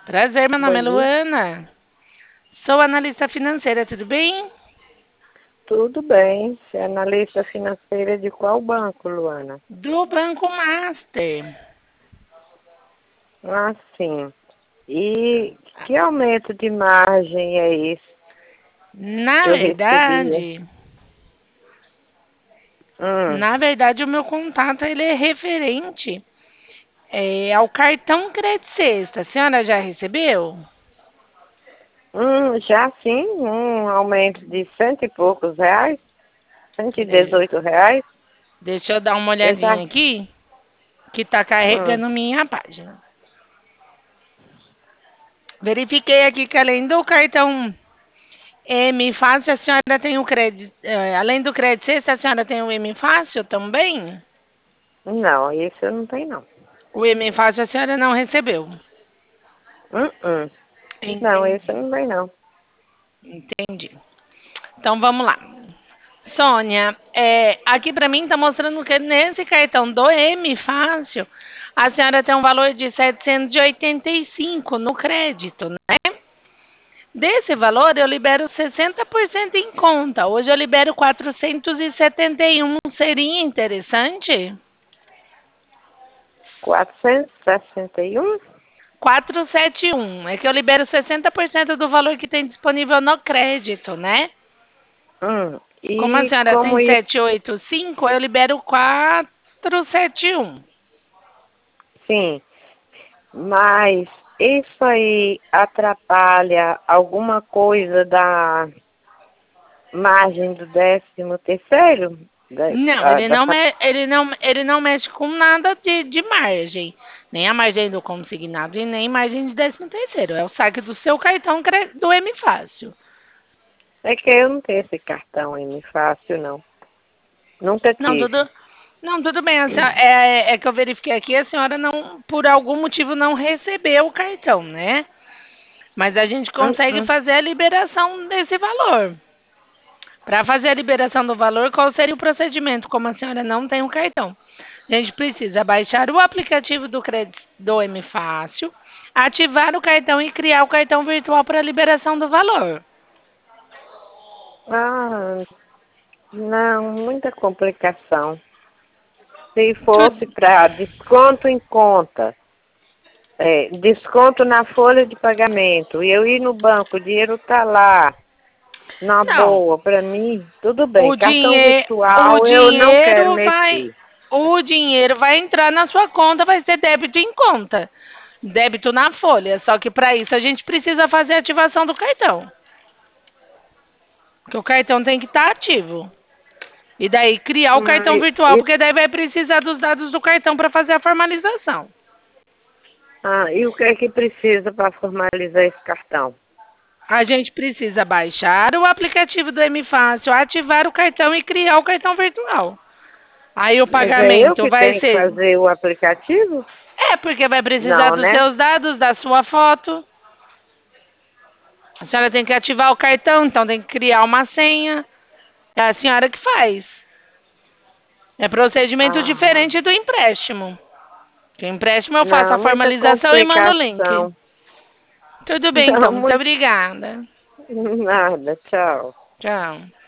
Prazer, meu nome Bom é dia. Luana. Sou analista financeira, tudo bem? Tudo bem. Você é analista financeira de qual banco, Luana? Do Banco Master. Ah, sim. E que aumento de margem é esse Na que eu recebia? verdade, Hum, na verdade, o meu contato ele é referente ao cartão Crédito Sexta. A senhora já recebeu? já sim, um aumento de cento e poucos reais, cento e De- dezoito reais. Deixa eu dar uma Eu olhadinha já, aqui, que está hum, carregando minha página. Verifiquei aqui que além do cartão M Fácil, a senhora tem o crédito. Além do Crédito Sexta, a senhora tem o M Fácil também? não, esse eu não tenho não. O e-mail fácil a senhora não recebeu. Hum. Não, esse eu Entendi, não tenho não. entendi. Então vamos lá. Sônia, aqui para mim está mostrando que nesse cartão do M Fácil, a senhora tem um valor de 785 no crédito, né? Desse valor eu libero 60% em conta. Hoje eu libero 471. Seria interessante? 461. 471. É que eu libero 60% do valor que tem disponível no crédito, né? Como a E senhora como tem isso? 785, eu libero 471. Sim. Mas isso aí atrapalha alguma coisa da margem do 13º? Não, ele não mexe com nada de margem. Nem a margem do consignado e nem margem de 13º. É o saque do seu cartão do M Fácil. É que eu não tenho esse cartão aí, fácil não. Nunca Não, tive. tudo bem. É que eu verifiquei aqui, a senhora não, por algum motivo, não recebeu o cartão, né? Mas a gente consegue Hum. fazer a liberação desse valor. Para fazer a liberação do valor, qual seria o procedimento? Como a senhora não tem o cartão, a gente precisa baixar o aplicativo do crédito do M Fácil, ativar o cartão e criar o cartão virtual para a liberação do valor. Ah, não, muita complicação. Se fosse Tudo. para desconto em conta, desconto na folha de pagamento, e eu ir no banco, o dinheiro tá lá. Na Não, boa, para mim, tudo bem. o Cartão dinheiro, o virtual eu não quero dinheiro vai, mexer. o dinheiro vai entrar na sua conta, vai ser débito em conta, débito na folha. Só que para isso a gente precisa fazer a ativação do cartão, porque o cartão tem que estar ativo. E daí criar o cartão Mas, virtual, porque daí vai precisar dos dados do cartão para fazer a formalização. e o que é que precisa para formalizar esse cartão? A gente precisa baixar o aplicativo do M Fácil, ativar o cartão e criar o cartão virtual. Aí o Mas é eu pagamento que vai tenho que ser. fazer o aplicativo? Porque vai precisar Não, dos né? seus dados, da sua foto. A senhora tem que ativar o cartão, então tem que criar uma senha. É a senhora que faz. É procedimento Ah, diferente do empréstimo. Que o empréstimo eu faço a não, muita formalização e mando o link. complicação. Tudo bem, então. Não, Muito muito obrigada. nada. Tchau. Tchau.